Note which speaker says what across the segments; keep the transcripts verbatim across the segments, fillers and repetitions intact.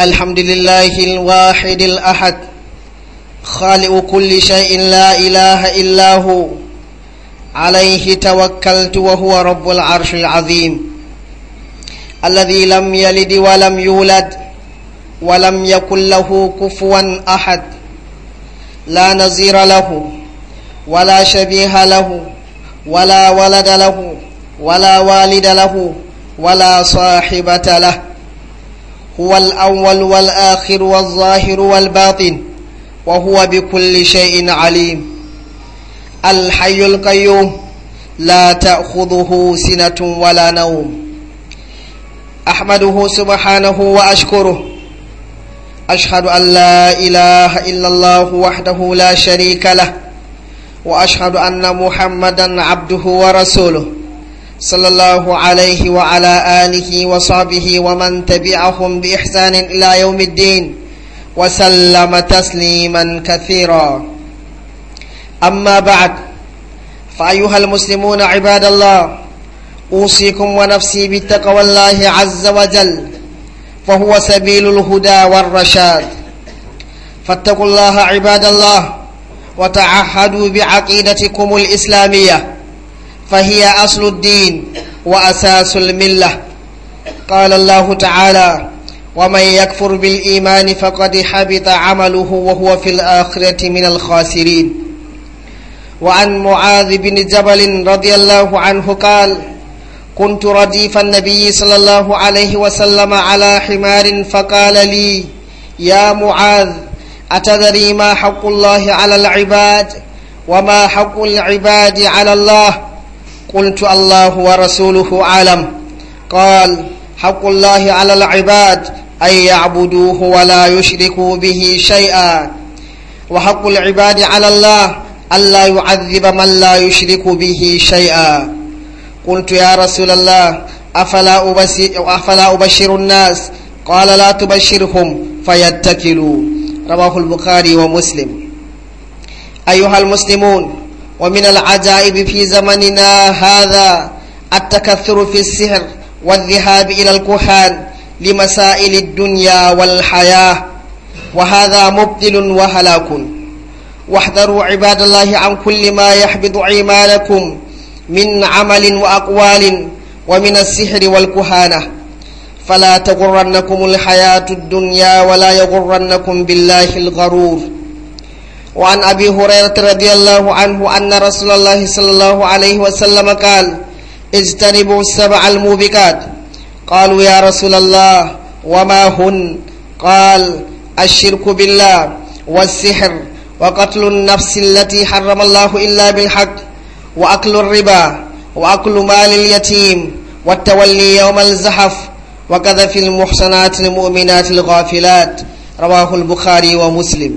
Speaker 1: الحمد لله الواحد الأحد خالق كل شيء لا إله إلا هو عليه توكلت وهو رب العرش العظيم الذي لم يلد ولم يولد ولم يكن له كفوا أحد لا نظير له ولا شبيه له ولا ولد له ولا والد له ولا صاحبة له هو الأول والآخر والظاهر والباطن وهو بكل شيء عليم الحي القيوم لا تأخذه سنة ولا نوم أحمده سبحانه وأشكره أشهد أن لا إله إلا الله وحده لا شريك له وأشهد أن محمدا عبده ورسوله صلى الله عليه وعلى آله وصحبه ومن تبعهم بإحسان إلى يوم الدين وسلم تسليما كثيرا أما بعد فأيها المسلمون عباد الله أوصيكم ونفسي بتقوى الله عز وجل فهو سبيل الهدى والرشاد فاتقوا الله عباد الله وتعهدوا بعقيدتكم الإسلامية فهي أصل الدين وأساس الملة قال الله تعالى ومن يكفر بالإيمان فقد حبط عمله وهو في الآخرة من الخاسرين وعن معاذ بن جبل رضي الله عنه قال كنت رديف النبي صلى الله عليه وسلم على حمار فقال لي يا معاذ أتدري ما حق الله على العباد وما حق العباد على الله قلت الله ورسوله أعلم قال حق الله على العباد أن يعبدوه ولا يشركوا به شيئا وحق العباد على الله ألا يعذب من لا يشرك به شيئا قلت يا رسول الله أفلا أبشر, أفلا أبشر الناس قال لا تبشرهم فيتكلوا رواه البخاري ومسلم أيها المسلمون ومن العجائب في زمننا هذا التكثر في السحر والذهاب إلى الكهان لمسائل الدنيا والحياة وهذا مبطل وهلاك واحذروا عباد الله عن كل ما يحبط إيمانكم من عمل وأقوال ومن السحر والكهانة فلا تغرنكم الحياة الدنيا ولا يغرنكم بالله الغرور وعن أبي هريرة رضي الله عنه أن رسول الله صلى الله عليه وسلم قال اجتنبوا السبع الموبقات قالوا يا رسول الله وما هن قال الشرك بالله والسحر وقتل النفس التي حرم الله إلا بالحق وأكل الربا وأكل مال اليتيم والتولي يوم الزحف وقذف المحصنات المؤمنات الغافلات رواه البخاري ومسلم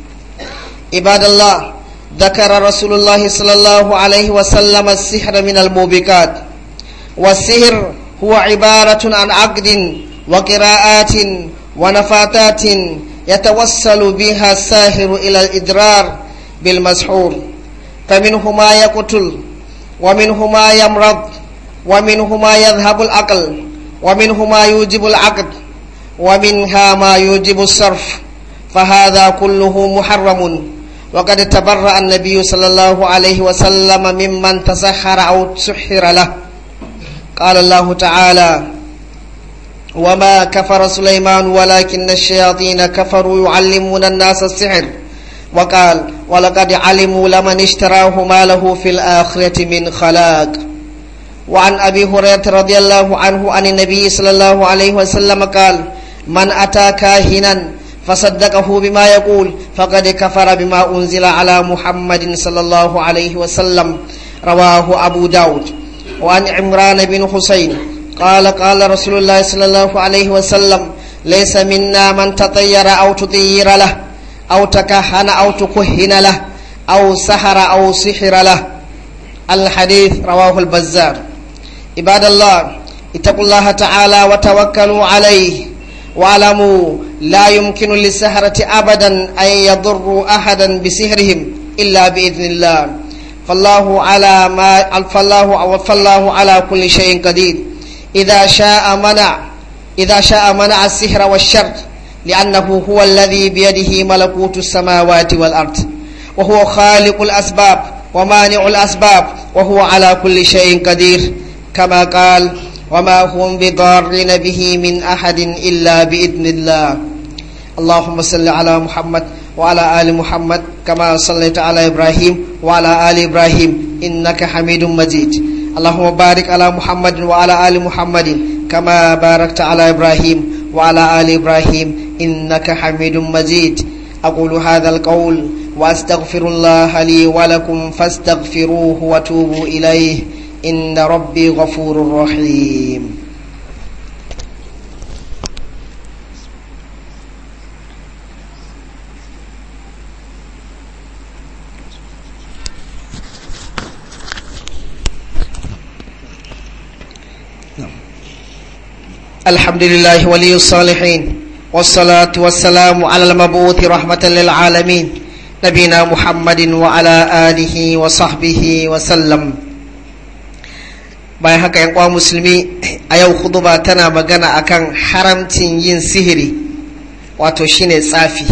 Speaker 1: عباد الله ذكر رسول الله صلى الله عليه وسلم السحر من الموبقات والسحر هو عبارة عن عقد وقراءات ونفاتات يتوصل بها الساحر إلى الإضرار بالمسحور فمنه ما يقتل ومنه ما يمرض ومنه ما يذهب العقل ومنه ما يوجب العقد ومنها ما يوجب الصرف فهذا كله محرم وقد تبرأ النبي صلى الله عليه وسلم ممن تسحر أو سحر له قال الله تعالى وما كفر سليمان ولكن الشياطين كفروا يعلمون الناس السحر وقال ولقد علموا لمن اشتراه ما له في الآخرة من خلاق وعن أبي هريرة رضي الله عنه عن النبي صلى الله عليه وسلم قال من أتى كاهنا فصدقه بما يقول فقد كفر بما أنزل على محمد صلى الله عليه وسلم رواه أبو داود وعن عمران بن حسين قال قال رسول الله صلى الله عليه وسلم ليس منا من تطير أو تطير له أو تكهن أو تكهن له أو سحر أو سحر له الحديث رواه البزار عباد الله اتقوا الله تعالى وتوكلوا عليه واعلموا لا يمكن للسحرة أبدا أن يضروا أحدا بسحرهم إلا بإذن الله فالله على ما فالله فالله على كل شيء قدير إذا شاء منع إذا شاء منع السحر والشر لأنه هو الذي بيده ملكوت السماوات والأرض، وهو خالق الأسباب ومانع الأسباب، وهو على كل شيء قدير، كما قال: وما هم بضارين به من أحد إلا بإذن الله. اللهم صل على محمد وعلى آل محمد كما صليت على إبراهيم وعلى آل إبراهيم إنك حميد مجيد. اللهم بارك على محمد وعلى آل محمد كما باركت على إبراهيم وعلى آل إبراهيم إنك حميد مجيد. أقول هذا القول وأستغفر الله لي ولكم فاستغفروه وتوبوا إليه إن ربي غفور رحيم. الحمد لله ولي الصالحين، والصلاة والسلام على المبعوث رحمة للعالمين نبينا محمد وعلى آله وصحبه وسلم. bayan haka yan uwa musulmi, a yau khutba tana magana akan haramcin yin sihiri, wato shine tsafi.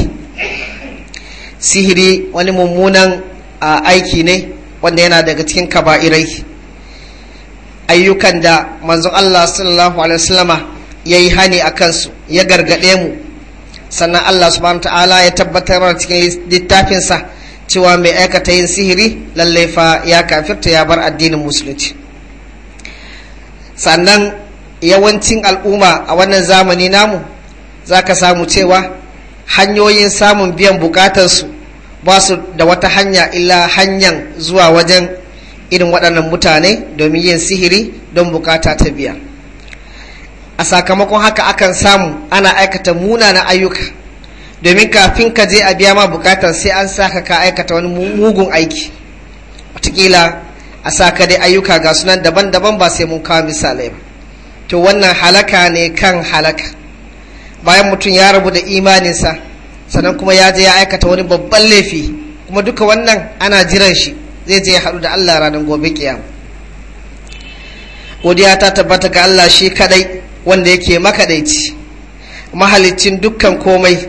Speaker 1: Sihiri wani mummunan aiki ne wanda yana daga cikin kaba'irai, ayyukan da manzon Allah sallallahu alaihi wasallama yayi hani akan su, ya gargade mu, sannan Allah subhanahu ta'ala ya tabbatar cikin littafinsa cewa mai aikata yin sihiri lallai fa ya kafirta, ya bar addinin musulunci. Sannan yawancin al'umma a wannan zamani namu za ka samu cewa hanyoyin samun biyan bukatarsu ba su da wata hanya illa hanyar zuwa wajen irin waɗannan mutane domin yin sihiri don bukata ta biya. A sakamakon haka akan samu ana aikata munanan ayyuka, domin kafin ka je a biya ma bukatar sai an saka ka aikata wani mugun aiki, wataƙila a sa ka dai ayyuka ga sunan daban-daban, ba sai mun kawo misalai ba. To wannan halaka ne kan halaka, bayan mutum ya rabu da imaninsa sannan kuma ya je ya aikata wani babban laifi, kuma duka wannan ana jiran shi zai je ya haɗu da Allah ranar gobe kiyama. Godiya ta tabbata ga Allah shi kadai wanda yake makadaici, mahalicin dukkan komai,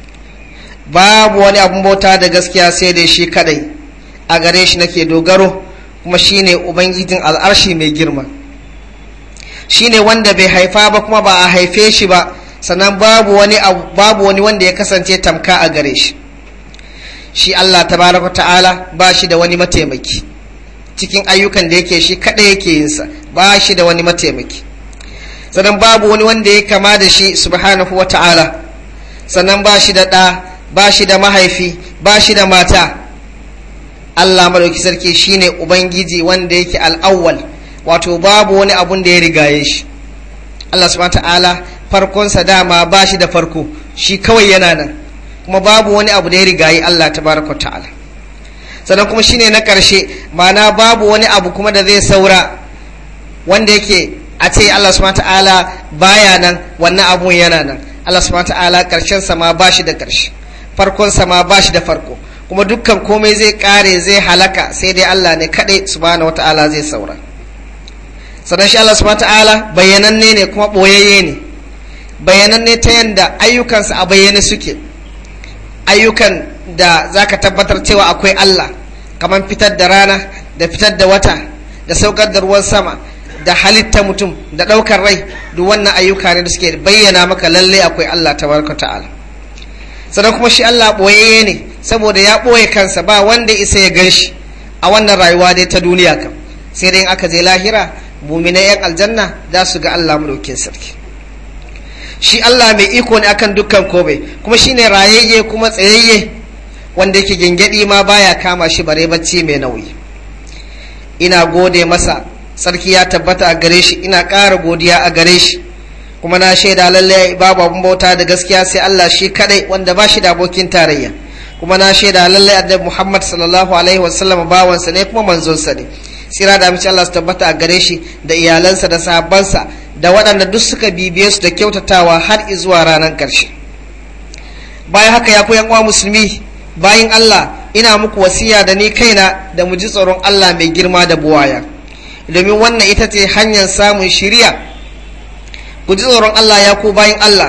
Speaker 1: babu wani abun bauta da gaskiya sai dai shi kadai, a gare shi nake dogaro, kuma shine ubangijin al'arshi mai girma. Shine wanda bai haifa ba kuma ba a haife shi ba, sannan babu wani babu wani wanda ya kasance tamka a gare shi. Shi Allah tabaraka ta'ala ba shi da wani mataimaki cikin ayyukan da yake, shi kada yake yin sa, ba shi da wani mataimaki. Sannan babu wani wanda ya kama da shi subhanahu wa ta'ala, sannan ba shi da ɗa, ba shi da mahaifi, ba shi da mata. Allah madauki sarki shine ubangiji wanda yake al'awwal, wato babu wani abun da ya rigaye shi. Allah subhanahu ta'ala farkonsa dama ba shi da farko, shi kawai yana nan, kuma babu wani abu da ya rigaye Allah tabaraka ta'ala. Sannan kuma shine na ƙarshe, ma'ana babu wani abu kuma da zai saura wanda yake a ce Allah subhanahu ta'ala baya nan, wannan abun yana nan. Allah subhanahu ta'ala ƙarshen sa ma ba shi da ƙarshe, farkon sa ma ba shi da farko, kuma dukkan komai zai kare, zai halaka, sai dai Allah ne kadai subhanahu wata'ala zai saura. Sannan shi Allah subhanahu wata'ala bayananne ne kuma boyayye ne, bayananne ta yanda ayyukansa a bayyane suke, ayyukan da zaka tabbatar cewa akwai Allah, kamar fitar da rana da fitar da wata da saukar da ruwan sama da halitta mutum da daukar rai, duk wannan ayyuka ne da suke bayyana maka lalle akwai Allah tabaraka ta'ala. Sannan kuma shi Allah boyayye ne, saboda ya ɓoye kansa, ba wanda isa ya gan shi a wannan rayuwa dai ta duniya kam, sai dai in aka je lahira muminai yan aljanna za su ga Allah madaukakin sarki. Shi Allah mai iko ne akan dukkan komai, kuma shine rayayye kuma tsayayye, wanda yake gengedi ma baya kama shi bare bacci mai nauyi. Ina gode masa, sarki ya tabbata a gare shi, ina ƙara godiya a gare shi, kuma na shaida lallai babu abun bauta da gaskiya sai Allah shi kadai wanda ba shi da abokin tarayya, kuma na shaida lallai annabi Muhammad sallallahu alaihi wasallam bawansa ne kuma manzonsa ne. Sira da amince Allah su tabbata a gare shi da iyalansa da sahabbansa da waɗanda duk suka bibiye su da kyautatawa har zuwa ranar ƙarshe. Bayan haka ya ku yan uwa musulmi, bayin Allah, ina muku wasiya da ni kaina da mu ji tsoron Allah mai girma da buwaya, domin wannan ita ce hanyar samun shiriya. Ku ji tsoron Allah ya ku bayin Allah,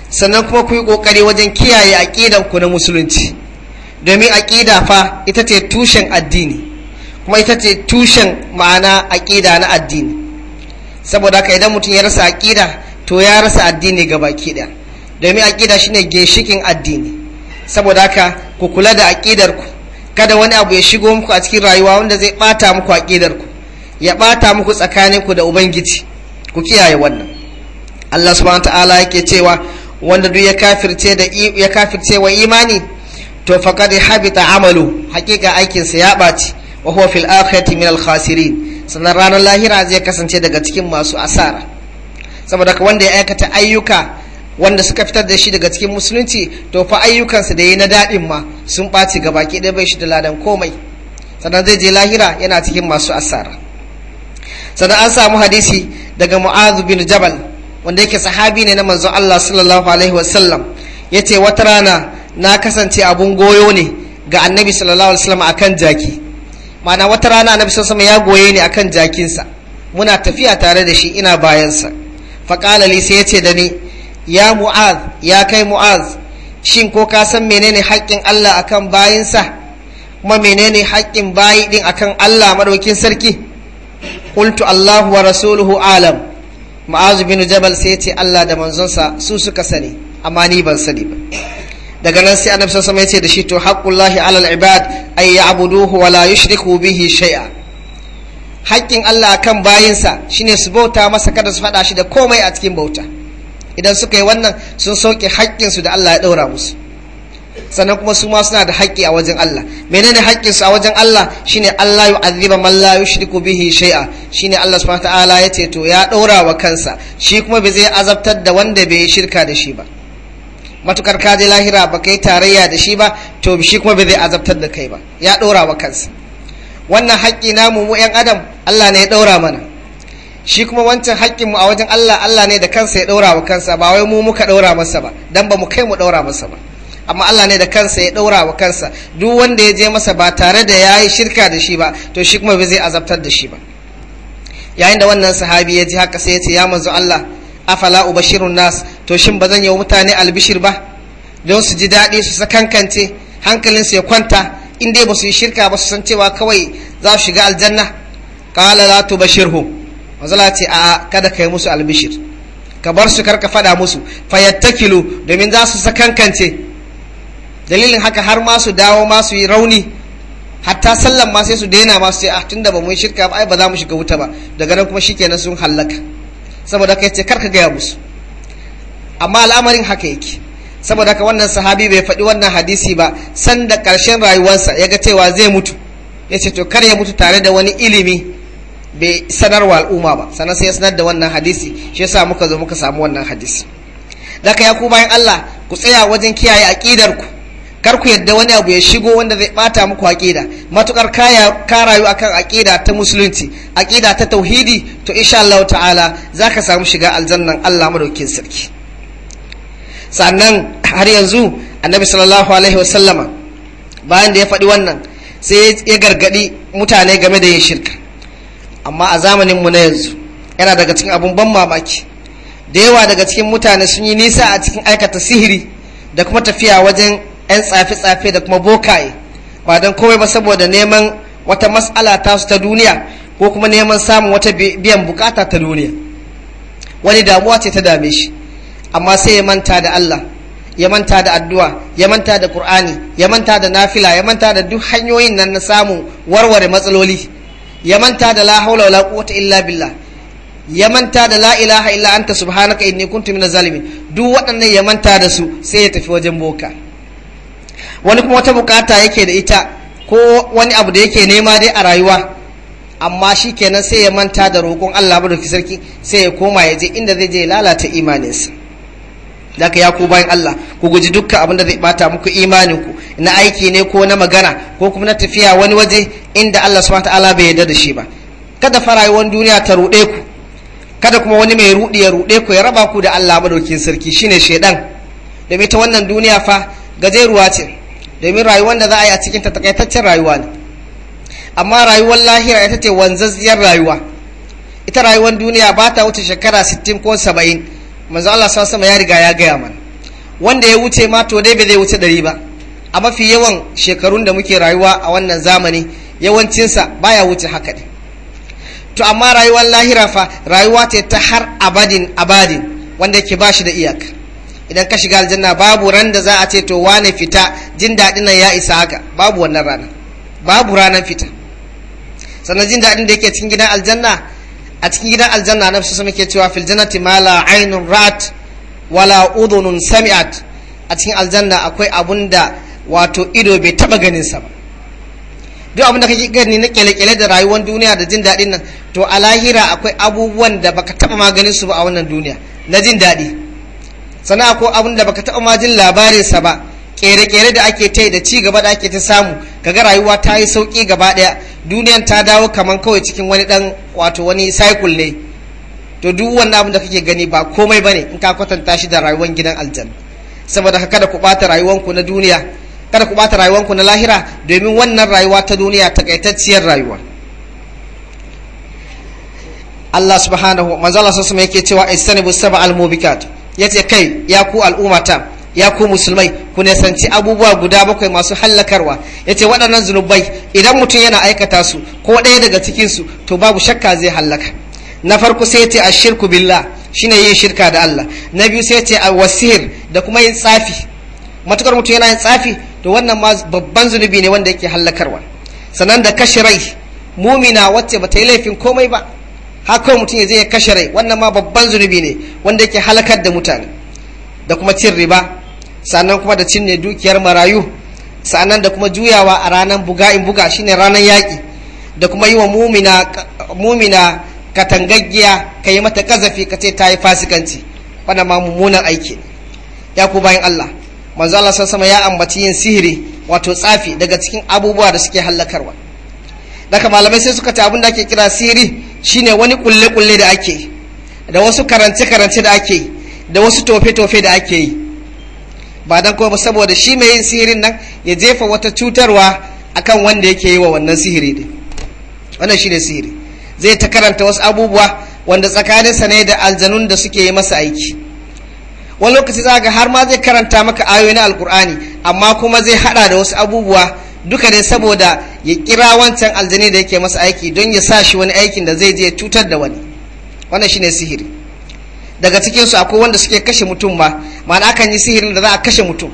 Speaker 1: sannan kuma ku yi kokari wajen kiyaye aqidan ku na musulunci, domin aqida fa ita ce tushen addini kuma ita ce tushen ma'ana aqida na addini. Saboda haka idan mutum ya rasa aqida to ya rasa addini gabaki ɗaya, domin aqida shine ginshikin addini. Saboda haka ku kula da aqidar ku, kada wani abu ya shigo muku a cikin rayuwa wanda zai bata muku aqidar ku, ya bata muku tsakanin ku da ubangiji. Ku kiyaye wannan. Allah subhanahu ta'ala yake cewa wanda duk ya kafirce da ya kafirce wa imani to faqad habita amalu, hakika aikin sa ya baci, wa huwa fil akhirati min al khasirin, sannan ranar lahira zai kasance daga cikin masu asara. Saboda ka wanda ya aikata ayyuka wanda suka fitar da shi daga cikin musulunci to fa ayyukansa da yi na daɗin ma sun ɓaci gabaki ɗaya, bai shi da ladan komai, sannan zai je lahira yana cikin masu asara. Sannan an samu hadisi daga Mu'adh bin Jabal wanda yake sahabi ne na manzon Allah sallallahu alaihi wasallam, yace wata rana na kasance abun goyo ne ga annabi sallallahu alaihi wasallam akan jaki. Ma'ana wata rana annabi sallallahu alaihi wasallam ya goye ni akan jakinsa, muna tafiya tare da shi ina bayansa. Faqala li, sai yace da ni, ya Mu'adh, ya kai Mu'adh, shin ko ka san menene haƙƙin Allah akan bayinsa, kuma menene haƙƙin bayi din akan Allah madaukin sarki? Qultu Allahu wa rasuluhu alam. Mu'adh bin Jabal sai yace Allah da manzonsa su suka sani, amma ni ban sani ba. Daga nan sai annabi sallallahu alaihi wasallam yace da shi, to haqqullahi alal ibad ay ya'buduhu wa la yushriku bihi shay'a. Haƙƙin Allah akan bayinsa shine su bauta masa, kada su faɗa shi da komai a cikin bauta. Idan suka yi wannan sun sauke haƙƙinsu da Allah ya ɗaura musu. Sannan kuma su ma suna da haƙƙi a wajen Allah. Menene haƙƙinsu a wajen Allah? Shine Allah yu'adhiba man la yushriku bihi shay'a. Shine Allah subhanahu ta'ala ya ce to ya ɗaura wa kansa, shi kuma bai zai azabtar da wanda bai shirka da shi ba. Matukar ka je lahira ba kai tarayya da shi ba, to shi kuma bai zai azabtar da kai ba. Ya ɗaura wa kansa. Wannan haƙƙi namu mu ƴan adam Allah ne ya ɗaura mana. Shi kuma wancan haƙƙinmu a wajen Allah, Allah ne da kansa ya ɗaura wa kansa, ba wai mu muka ɗaura masa ba, dan ba mu kai mu ɗaura masa ba. Amma Allah ne da kansa ya ɗaura wa kansa, duk wanda ya je masa ba tare da ya yi shirka da shi ba, to shi kuma bai zai azabtar da shi ba. Yayin da wannan sahabi ya ji haka sai ya ce, ya manzo Allah, afala ubashirun nas, to shin ba zan yi wa mutane albishir ba, don su ji daɗi su sakankance hankalinsu ya kwanta, in dai ba su yi shirka ba su san cewa kawai za su shiga aljanna. Qala la tubashirhum, mazala ce a kada ka yi musu albishir, ka bar su karka fada musu, fayattakilu, domin za su sakankance. Dalilin haka har ma su dawo ma su yi rauni, hatta sallan ma sai su daina ma su ce ah tunda ba mu yi shirka ba ai ba za mu shiga wuta ba, daga nan kuma shikenan sun hallaka. Saboda kai ce karka gaya musu, amma al'amarin haka yake. Saboda haka wannan sahabi bai faɗi wannan hadisi ba sanda ƙarshen rayuwarsa ya ga cewa zai mutu, ya ce to kar ya mutu tare da wani ilimi bai sanarwa al'umma ba, sannan sai ya sanar da wannan hadisi, shi yasa muka zo muka samu wannan hadisi. Daka ya ku bayan Allah, ku tsaya wajen kiyaye aqidar ku, kar ku yadda wani abu ya shigo wanda zai bata muku aqida. Matukar kaya ka rayu akan aqida ta musulunci, aqida ta tauhidi, to insha Allah ta'ala zaka samu shiga aljannan Allah madaukakin sarki. Sannan har yanzu Annabi sallallahu alaihi wasallama bayan da ya faɗi wannan sai ya gargadi mutane game da yin shirka. Amma a zamaninmu na yanzu yana daga cikin abun ban mamaki, da yawa daga cikin mutane sun yi nisa a cikin aikata sihiri da kuma tafiya wajen 'yan tsafe-tsafe da kuma bokaye, ba don komai ba saboda neman wata mas'ala tasu ta duniya ko kuma neman samun wata biyan bukata ta duniya. Wani damuwa ce ta dame shi, amma sai ya manta da Allah, ya manta da addu'a, ya manta da Qur'ani, ya manta da nafila, ya manta da duk hanyoyin nan na samun warware matsaloli, ya manta da la haula wala quwwata illa billah, ya manta da la ilaha illa anta subhanaka inni kuntu minaz zalimin. Duk waɗannan ya manta da su sai ya tafi wajen boka. Wani kuma wata bukata yake da ita ko wani abu da yake nema dai a rayuwa, amma shi kenan sai ya manta da roƙon Allah madaukakin sarki, sai ya koma ya je inda zai je lalata imaninsa. Daka ya ku bayan Allah, ku guji dukkan abin da zai bata muku imaninku, na aiki ne ko na magana ko kuma na tafiya wani waje inda Allah subhanahu wataala bai yarda da shi ba. Kada fa rayuwar duniya ta ruɗe ku, kada kuma wani mai ruɗi ya ruɗe ku ya raba ku da Allah madaukakin sarki, shine shedan. Domin ta wannan duniya fa gajeruwa ce, domin rayuwar da za a yi a cikin ta takaitaccen rayuwa ne. Amma rayuwar lahira ita ce wanzazziyar rayuwa. Ita rayuwar duniya ba ta wuce shekara sittin ko saba'in. Manzo Allah sallallahu alaihi wasallam ya riga ya gaya mana. wanda ya wuce ma to dai bai zai wuce ɗari ba. A mafi yawan shekarun da muke rayuwa a wannan zamani yawancinsa baya wuce haka ne. To amma rayuwar lahira fa rayuwa ce ta har abadin abadin wanda yake ba shi da iyaka. Idan ka shiga aljanna babu ran da za a ce to wane fita jin daɗin nan ya isa haka, babu wannan rana, babu ranar fita. Sannan jin daɗin da yake cikin gidan aljanna, a cikin gidan aljanna na su muke cewa fil jannati ma la aynun ra'at wala udhunun sami'at. A cikin aljanna akwai abun da wato ido bai taba ganin sa ba. Duk abin da kake gani na kyale-kyale da rayuwar duniya da jin daɗin nan, to a lahira akwai abubuwan da baka taba maganin su ba a wannan duniya na jin daɗi. Sannan akwai abin da baka taba ma jin labarin sa ba, kere-kere da ake ta da ci gaba da ake ta samu, kaga rayuwa ta yi sauki gaba ɗaya, duniyan ta dawo kaman kawai cikin wani dan wato wani cycle ne. To duk wannan abin da kake gani ba komai bane in ka kwatanta shi da rayuwar gidan aljanna. Saboda haka kada ku bata rayuwanku na duniya, kada ku bata rayuwanku na lahira, domin wannan rayuwa ta duniya takaitacciyar rayuwa. Allah subhanahu manzo Allah sallallahu yake cewa istanibu sab'al mubikat, yace kai ya ku al'ummata, ya ku musulmai, ku nisanci abubuwa guda bakwai masu hallakarwa. Yace waɗannan zunubai idan mutum yana aikata su ko ɗaya daga cikin su to babu shakka zai hallaka. Na farko sai yace ashirku billah, shine yin shirka da Allah. Na biyu sai yace wasihir, da kuma yin tsafi. Matukar mutum yana yin tsafi to wannan ma babban zunubi ne wanda yake hallakarwa. Sannan da kashe rai mumina wacce bata yi laifin komai ba, haka mutum ya zai kashe rai, wannan ma babban zunubi ne wanda yake halakar da mutane. Da kuma cin riba, sannan kuma da cinne dukiyar marayu, sannan da kuma juyawa a ranar buga in buga shine ranar yaƙi, da kuma yi wa mumina mumina katangaggiya ka yi mata kazafi ka ce ta yi fasikanci, wannan ma mummunan aiki ne. Ya ku bayan Allah, manzo Allah sallallahu alaihi wasallam ya ambaci yin sihiri wato tsafi daga cikin abubuwa da suke hallakarwa. Daga malamai sai suka ce abin da ake kira sihiri shine wani kulle kulle da ake yi, da wasu karance karance da ake yi, da wasu tofe tofe da ake yi, ba dan kuma saboda shi mai yin sihirin nan ya jefa wata cutarwa akan wanda yake yi wa wannan sihiri din. Wannan shine sihiri. Zai ta karanta wasu abubuwa wanda tsakaninsa ne da aljanun da suke yi masa aiki. Wani lokaci za ga har ma zai karanta maka ayoyi na alkur'ani, amma kuma zai hada da wasu abubuwa duka dai saboda ya kira wancan aljani da yake masa aiki don ya sa shi wani aikin da zai je ya cutar da wani. Wannan shine sihiri. Daga cikin su akwai wanda suke kashe mutum ma, ma'ana akan yi sihirin da za a kashe mutum.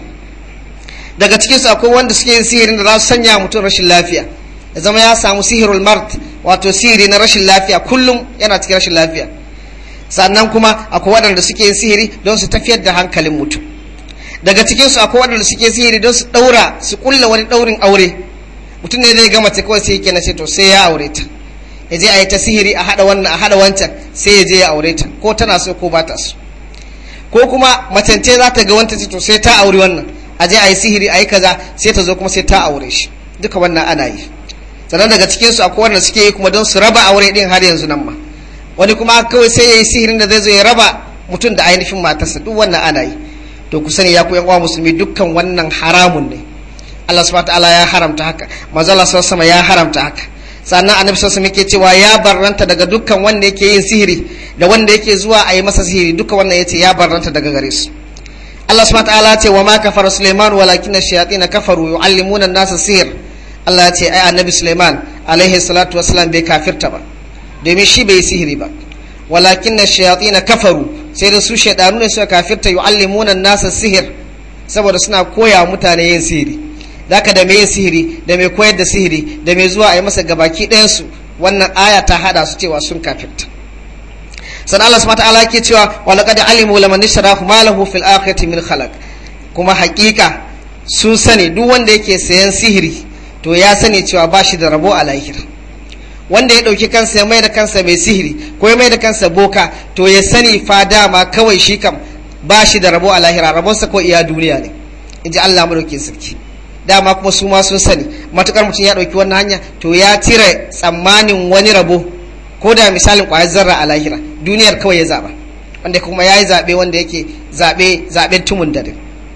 Speaker 1: Daga cikin su akwai wanda suke yin sihirin da za su sanya mutum rashin lafiya, ya zama ya samu sihirul mart, wato sihiri na rashin lafiya, kullum yana cikin rashin lafiya. Sannan kuma akwai waɗanda suke yin sihiri don su tafiyar da hankalin mutum. Daga cikinsu akwai waɗanda suke sihiri don su ɗaura su ƙulla wani ɗaurin aure. Mutum ne zai gama ta kawai sai yake na ce to sai ya aure ta, ya je a yi ta sihiri a haɗa wannan a haɗa wancan sai ya je ya aure ta, ko tana so ko ba ta so. Ko kuma macance za ta ga wanta ce to sai ta aure wannan, a je a yi sihiri a yi kaza sai ta zo kuma sai ta aure shi. Duka wannan ana yi. Sannan daga cikinsu akwai waɗanda suke yi kuma don su raba aure ɗin har yanzu nan ma. Wani kuma kawai sai ya yi sihirin da zai zo ya raba mutum da ainihin matarsa, duk wannan ana yi. To ku sani ya ku yan uwa musulmi, dukkan wannan haramun ne. Allah subhanahu wataala ya haramta haka, manzo Allah sallallahu alaihi wasallam ya haramta haka. Sannan annabi sallallahu alaihi wasallam yake cewa ya barranta daga dukkan wanda yake yin sihiri da wanda yake zuwa a yi masa sihiri, duka wannan yace ya barranta daga gare su. Allah subhanahu wataala ya ce wa ma kafara Sulaiman walakinna shayatin kafaru yuallimuna an-nasa sihr. Allah ya ce ai annabi Sulaiman alaihi salatu wassalam bai kafirta ba, domin shi bai sihiri ba. Walakin na shayatina kafaru, sai da su shaidanu ne suka kafirta yu'allimuna an-nasa sihir, saboda suna koya mutane yin sihiri. Daka da mai yin sihiri da mai koyar da sihiri da mai zuwa a yi masa gabaki ɗayan su, wannan aya ta hada su cewa sun kafirta. Sannan Allah subhanahu wa ta'ala yake cewa wa laqad alimu laman ishtarahu ma lahu fil akhirati min khalaq. Kuma hakika sun sani duk wanda yake sayan sihiri to ya sani cewa ba shi da rabo a lahira. Wanda ya ɗauki kansa ya mai da kansa mai sihiri ko ya mai da kansa boka, to ya sani fa dama kawai shi kam ba shi da rabo a lahira, rabonsa ko iya duniya ne, in ji Allah madaukin sarki. Dama kuma su ma sun sani matukar mutum ya ɗauki wannan hanya to ya cire tsammanin wani rabo, ko da misalin ƙwayar zarra a lahira, duniyar kawai ya zaɓa, wanda kuma ya yi zaɓe wanda yake zaɓe zaɓen tumun dare.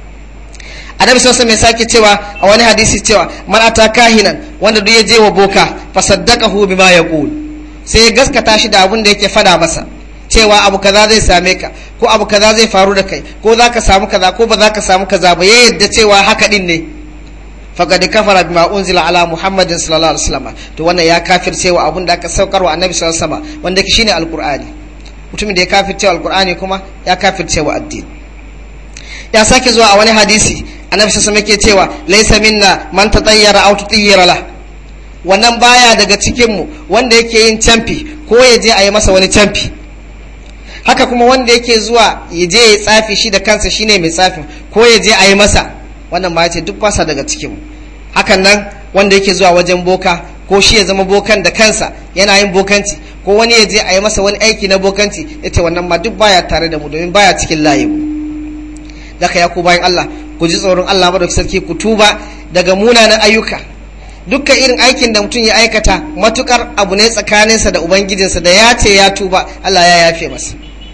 Speaker 1: Annabi sallallahu alaihi wasallam sake cewa a wani hadisi cewa man ata kahinan, wanda duk ya je wa boka fa saddaqahu bima yaqul, sai ya gaskata shi da abin da yake fada masa, cewa abu kaza zai same ka ko abu kaza zai faru da kai ko za ka samu kaza ko ba za ka samu kaza ba ya yadda cewa haka din ne faqad kafara bima unzila ala muhammadin sallallahu alaihi wasallam to wannan ya kafircewa abun da aka saukar wa annabi sallallahu alaihi wasallam wanda shine alqur'ani mutumin da ya kafircewa alqur'ani kuma ya kafircewa addini. Ya sake zuwa a wani hadisi annabi sallallahu alaihi wasallam yake cewa laysa minna man tatayyara aw tutayyara la wannan baya daga cikin mu wanda yake yin camfi ko ya je a yi masa wani camfi, haka kuma wanda yake zuwa ya je ya tsafi shi da kansa shine mai tsafin ko ya je a yi masa, wannan ba ya ce duk basa daga cikin mu. Hakan nan wanda yake zuwa wajen boka ko shi ya zama bokan da kansa yana yin bokanci ko wani ya je a yi masa wani aiki na bokanci, yace wannan ma duk baya tare da mu domin baya cikin layin mu. Daga ya ku bayan Allah ku ji tsoron Allah madaukakin sarki, ku tuba daga munanan ayyuka. Dukkan irin aikin da mutum ya aikata matukar abu ne tsakaninsa da ubangijinsa da ya ce ya tuba, Allah ya yafe masa.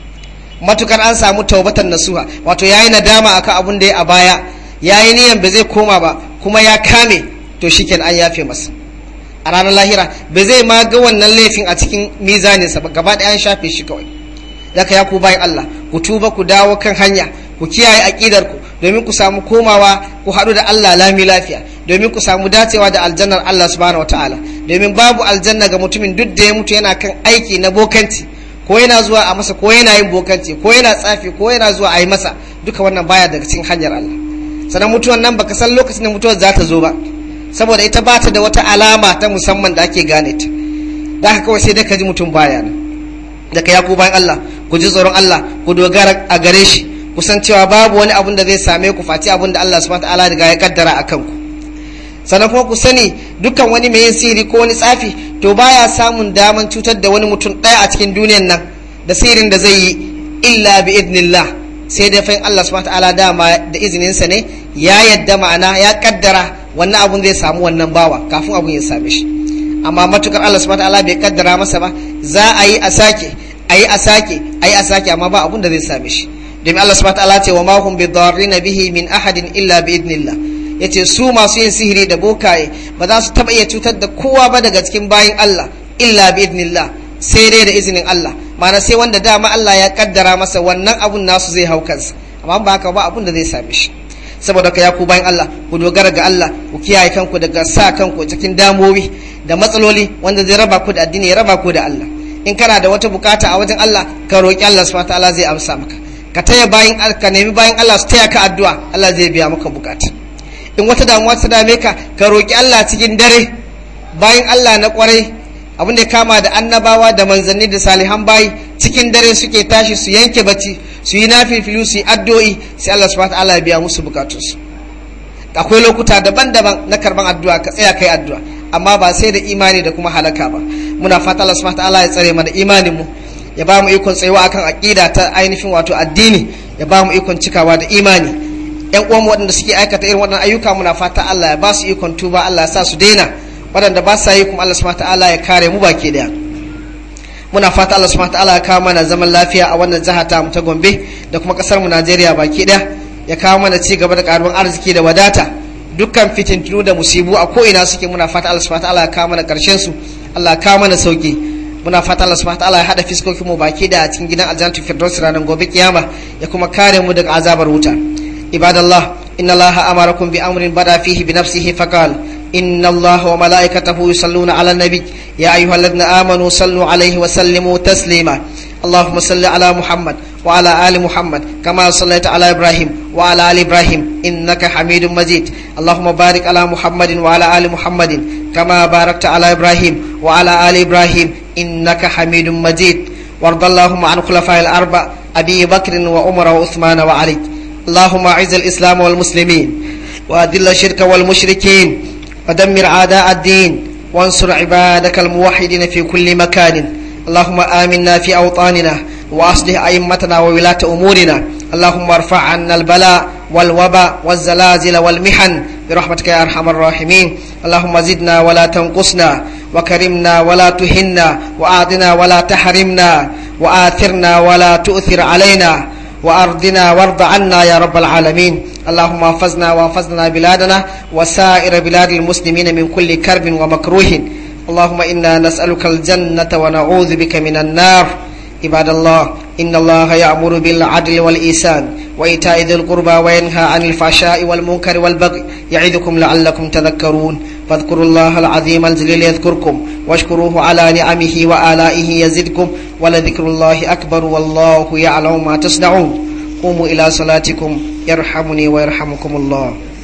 Speaker 1: Matukar an samu taubatan nasuha, wato yayi nadama akan abun da ya a baya, yayi niyan ba zai koma ba kuma ya kame, to shikenan an yafe masa. A ranar lahira ba zai ma ga wannan laifin a cikin mizaninsa ba, gaba ɗaya an shafe shi kawai. Daga ya ku bayan Allah ku tuba, ku dawo kan hanya, ku kiyaye aqidarku domin ku samu komawa ku haɗu da Allah lami lafiya, domin ku samu dacewa da aljannar Allah subhanahu wataala. Domin babu aljanna ga mutumin duk da ya mutu yana kan aiki na bokanci, ko yana zuwa a masa, ko yana yin bokanci, ko yana tsafi, ko yana zuwa a yi masa, duka wannan baya daga cikin hanyar Allah. Sannan mutuwan nan baka san lokacin da mutuwar za ta zo ba, saboda ita ba ta da wata alama ta musamman da ake gane ta. Da haka kawai sai dai ka ji mutum baya nan. Daga ya ku bayan Allah ku ji tsoron Allah, ku dogara a gare shi, kusan cewa babu wani abun da zai same ku face abun da Allah subhanahu wataala riga ya kaddara akan ku. Sannan kuma ku sani dukkan wani mai yin sihiri ko wani tsafi to baya samun daman cutar da wani mutum ɗaya a cikin duniyan nan da sihirin da zai yi illa bi idnillah, sai dai fa'in Allah subhanahu wataala dama da izinin sa ne ya yadda, ma'ana ya kaddara wannan abun zai samu wannan bawa kafin abun ya same shi. Amma matukar Allah subhanahu wataala bai kaddara masa ba, za a yi a sake a yi a sake a yi a sake amma ba abun da zai same shi. Domin Allah subhanahu wataala ce wa ma hum bidarrina bihi min ahadin illa bi idnillah, yace su masu yin sihiri da bokaye ba za su taba iya cutar da kowa ba daga cikin bayin Allah illa bi idnillah, sai dai da izinin Allah, ma'ana sai wanda dama Allah ya kaddara masa wannan abun nasu zai hau kansa, amma ba haka ba abun da zai same shi. Saboda ka ya ku bayin Allah ku dogara ga Allah, ku kiyaye kanku daga sa kanku cikin damowi da matsaloli wanda zai raba ku da addini, ya raba ku da Allah. In kana da wata bukata a wajen Allah ka roki Allah subhanahu wataala zai amsa maka. Ka taya bayin ka nemi bayin Allah su taya ka addu'a, Allah zai biya maka bukata. In wata damuwa ta dame ka ka roki Allah cikin dare. Bayin Allah na kwarai abin da ya kama da annabawa da manzanni da salihan bayi cikin dare suke tashi su yanke bacci, su yi nafifilu, su yi addu'o'i, sai Allah subhanahu wataala ya biya musu bukatunsu. Akwai lokuta daban-daban na karban addu'a, ka tsaya kai addu'a, amma ba sai da imani da kuma halaka ba. Muna fata Allah subhanahu wataala ya tsare mana imanin mu, ya ba mu ikon tsayuwa akan aqida ta ainihin wato addini, ya ba mu ikon cikawa da imani. Yan uwan waɗanda suke aikata irin waɗannan ayyuka muna fata Allah ya ba su ikon tuba, Allah ya sa su daina. Waɗanda ba sa yi kuma Allah subhanahu wataala ya kare mu baki daya. Muna fata Allah subhanahu wataala ya kawo mana zaman lafiya a wannan jiha ta mu ta Gombe da kuma kasar mu Najeriya baki daya, ya kawo mana ci gaba da karuwar arziki da wadata. Dukkan fitintunu da musibu a ko ina suke, muna fata Allah subhanahu wataala ya kawo mana karshen su, Allah ya kawo mana sauki. Muna fata Allah subhanahu wataala ya hada fiskokin mu baki da a cikin gidan aljannatul firdaus ranar gobe kiyama, ya kuma kare mu daga azabar wuta. Ibadallah, inna Allaha amarakum bi amrin bada fihi bi nafsihi faqal inna Allaha wa malaikatahu yusalluna ala nabi ya ayyuhalladhina amanu sallu alayhi wa sallimu taslima. اللهم صل على محمد وعلى آل محمد كما صليت على إبراهيم وعلى آل إبراهيم إنك حميد مجيد. اللهم بارك على محمد وعلى آل محمد كما باركت على إبراهيم وعلى آل إبراهيم إنك حميد مجيد. وارض اللهم عن خلفاء الأربع أبي بكر وعمر وعثمان وعلي. اللهم أعز الإسلام والمسلمين وأذل الشرك والمشركين ودمر أعداء الدين وانصر عبادك الموحدين في كل مكان. اللهم آمنا في أوطاننا وأصلح أئمتنا وولاة أمورنا. اللهم ارفع عنا البلاء والوباء والزلازل والمحن برحمتك يا أرحم الراحمين. اللهم زدنا ولا تنقصنا وكرمنا ولا تهنا وأعطنا ولا تحرمنا وآثرنا ولا تؤثر علينا وأرضنا وارض عنا يا رب العالمين. اللهم احفظنا واحفظنا بلادنا وسائر بلاد المسلمين من كل كرب ومكروه. اللهم إنا نسألك الجنة ونعوذ بك من النار عباد الله إن الله يأمر بالعدل والإحسان وإيتاء ذي القربى وينهى عن الفحشاء والمنكر والبغي يعظكم لعلكم تذكرون فاذكروا الله العظيم الجليل يذكركم واشكروه على نعمه وآلائه يزدكم ولذكر الله أكبر والله يعلم ما تصنعون قوموا إلى صلاتكم يرحمني ويرحمكم الله.